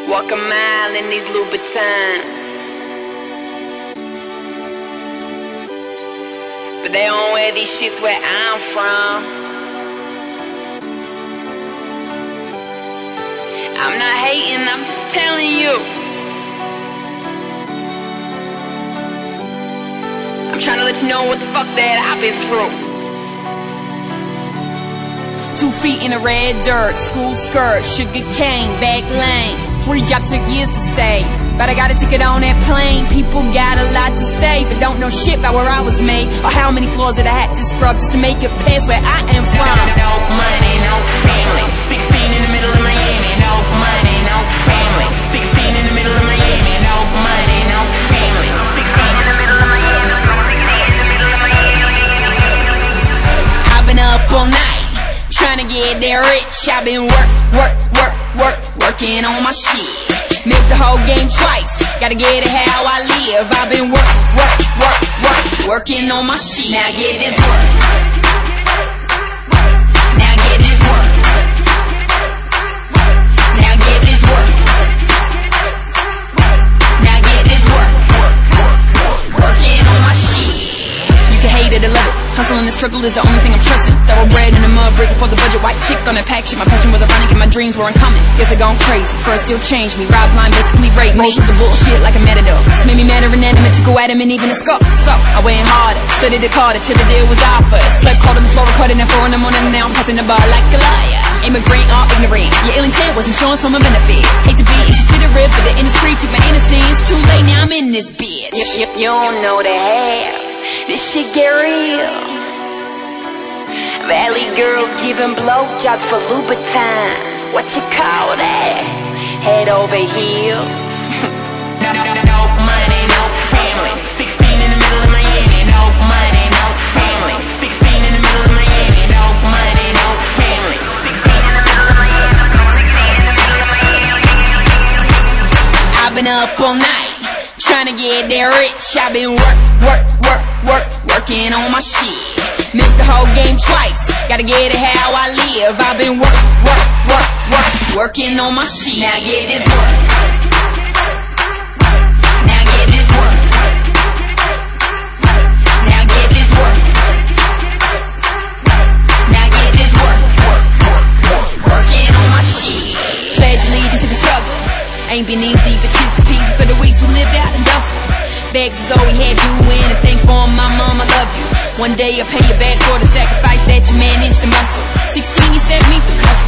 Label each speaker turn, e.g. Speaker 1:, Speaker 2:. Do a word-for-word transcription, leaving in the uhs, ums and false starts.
Speaker 1: Walk a mile in these Louboutins, but they don't wear these shits where I'm from. I'm not hating, I'm just telling you. I'm trying to let you know what the fuck that I've been through.
Speaker 2: Two feet in the red dirt, school skirt, sugar cane, back lane. Free job took years to save, but I got a ticket on that plane. People got a lot to say, but don't know shit about where I was made, or how many floors that I had to scrub just to make it past where I am from.
Speaker 1: No money, no family. Sixteen in the middle of Miami. No money, no family. Sixteen in the middle of Miami. No money, no family. Sixteen in the middle of Miami.
Speaker 2: I've been up all night trying to get there rich. I've been work, work, work, work, working on my shit. Milk the whole game twice, gotta get it how I live. I've been work, work, work, work, working on my shit. Now get this work. Now get this work. Now get this work. Now get this work. Working on my shit. You can hate it or love it. Hustle and the struggle is the only thing I'm trusting. Thoroughbred in the mud, break before the budget. White chick on that pack shit. My passion was ironic and my dreams were uncommon. Guess I gone crazy. First still changed me. Rob line, basically rape me. Most of the bullshit like a matador. Just made me mad or inanimate to go at him and even a scuff. So I went harder, studied the Carter till the deal was offered. Slept cold on the floor, recording at four in the morning. Now I'm passing the bar like a liar. Immigrant or ignorant, your ill intent was insurance for my benefit. Hate to be inconsiderate, but the industry took my innocence. Too late, now I'm in this bitch.
Speaker 1: You, you, you don't know the half. This shit get real. Valley girls giving blowjobs for Louboutins. What you call that? Head over heels. no, no, no, no money, no family. Sixteen in the middle of Miami. No money, no family. Sixteen in the middle of Miami. No money, no family. Sixteen in the middle of Miami.
Speaker 2: I've been up all night trying to get there rich. I've been work, work, work, work, working on my shit. Milk the whole game twice, gotta get it how I live. I've been work, work, work, work, working on my shit. Now get this work. Now get this work. Now get this work. Now get this work. Work, work, work, working on my shit. Pledge allegiance to the struggle. Ain't been easy, but cheese to peas for the weeks we lived out in Duffel. Begs is all we had to do, anything for my mom, I love you. One day I'll pay you back for the sacrifice that you managed to muscle. Sixteen, you set me for custom.